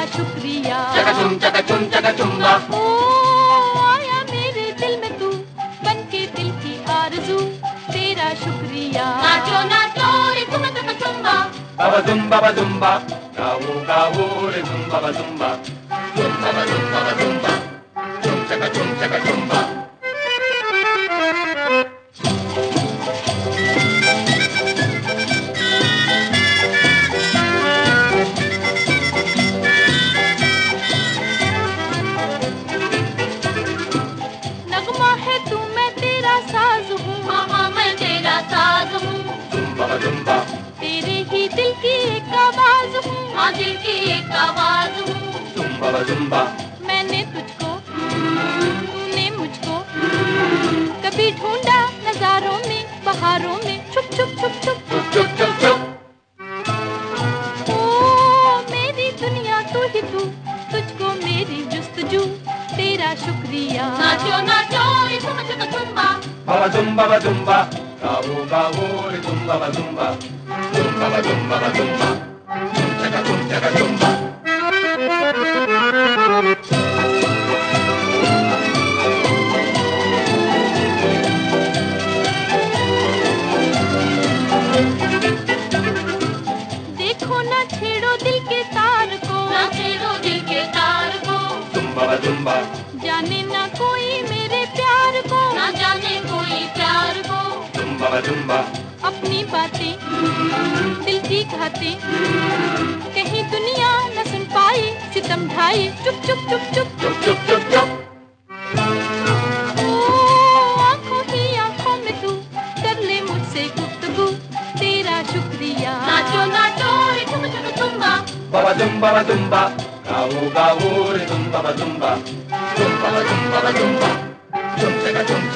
शुक्रिया। चका चुम्बा। ओ आया मेरे दिल में तू, बन के दिल की आरज़ू, तेरा शुक्रिया। नाचो नाचो रे तुम चका चुम्बा। बाबा जुम्बा, गाओ गाओ रे जुम्बा जुम्बा, जुम्बा जुम्बा जुम्बा, चुम चका चुम्बा। नगमा है तू, मैं तेरा साज हूँ। हाँ मैं तेरा साज हूँ। जुम्बा तेरे ही दिल की एक आवाज हूँ। हाँ दिल की एक आवाज हूँ। जुम्बा मैंने तुझको, तूने मुझको, कभी ढूंढा नजारों में, बहारों में, छुप छुप छुप छुप चुप चुप चुप। ओ मेरी दुनिया तू ही तू, तुझको मेरी जुस्तजू, तेरा शुक्रिया। नाचो नाचो रे तुम चका चुम्बा। बाबा जुम्बा, गाओ गाओ रे जुम्बा जुम्बा, जुम्बा जुम्बा, चुम चका चुम्बा। देखो ना छेड़ो दिल के तार को, ना छेड़ो दिल के तार को। जुम्बा जाने ना कोई मेरे प्यार को, ना जाने कोई प्यार को। जुम्बा अपनी बातें दिल की घातें, कहीं दुनिया न सुन पाए, सितम ढाए, चुप चुप चुप चुप चुप चुप चुप। ओ आंखों ही आंखों में तू, कर ले मुझसे गुफ्तगू, तेरा शुक्रिया। नाचो नाचो रे तुम चका चुम्बा। बाबा जुम्बा, गाओ गाओ रे जुम्बा जुम्बा, जुम्बा जुम्बा, चुम चका चुम।